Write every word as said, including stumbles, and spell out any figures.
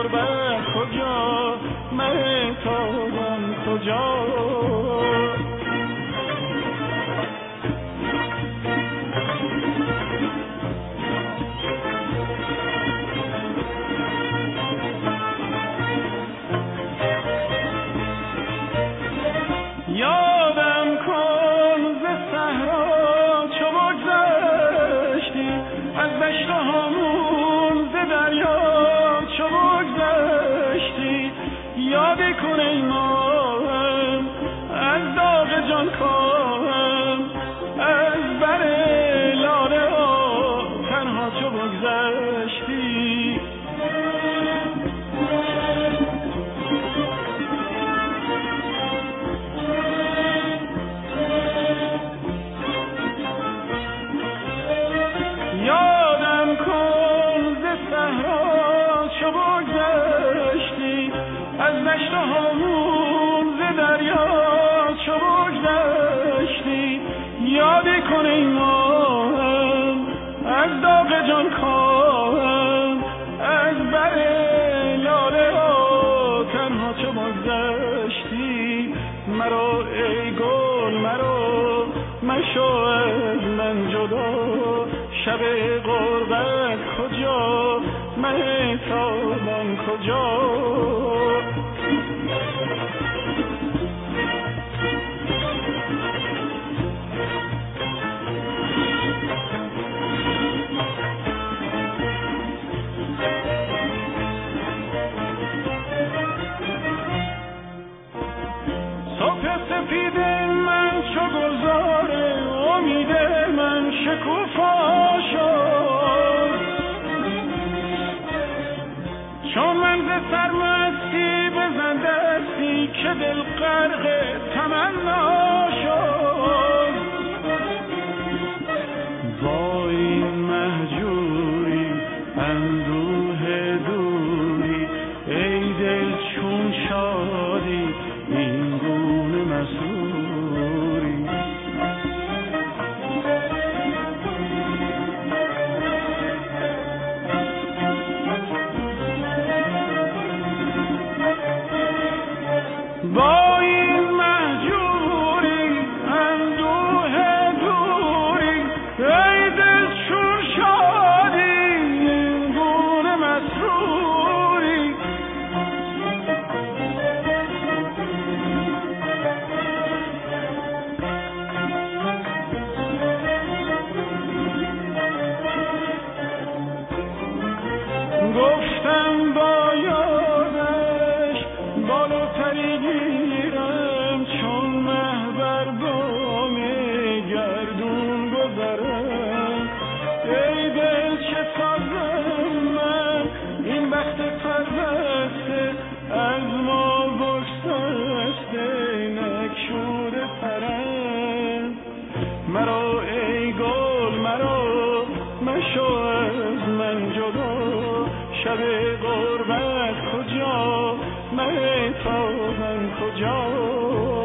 غربت کجا، مهتابم کجا. یادم کن ز صحرا چو بگذشتی، از دشت هامون ز دریا چو بگذشتی. یادی کن ای ماهم از داغ جان کاهم، از بر لاله ها تنها چو بگذشتی. یادم کن ز صحرا چو بگذشتی، از دشت هامون ز دریا چو بگذشتی. یادی کن ای ماهم از داغ جان کاهم، از بر لاله ها تنها چو بگذشتی. مرا ای گل مرا مشو از من جدا، شب غربت کجا، مهتابم کجا. صبح سفید من چو گلزار امید من شکوفا شد، چون من ز سرمستی بزن دستی که دل غرق تمنا شد. با این مهجوری اندوه دوری، ای دل چون شادی این گونه مسروری. با این مهجوری اندوه دوری، ای دل چون شادی این گونه مسروری. گفتم با یادش بالاتری گیرم، چون مه بر بام گردون گذرم. ای دل چه سازم من این بخت پربسته، از ما بگسسته نکشوده پرم. مرا ای گل مرا مشو از من جدا، شب غربت کجا، مهتابم کجا.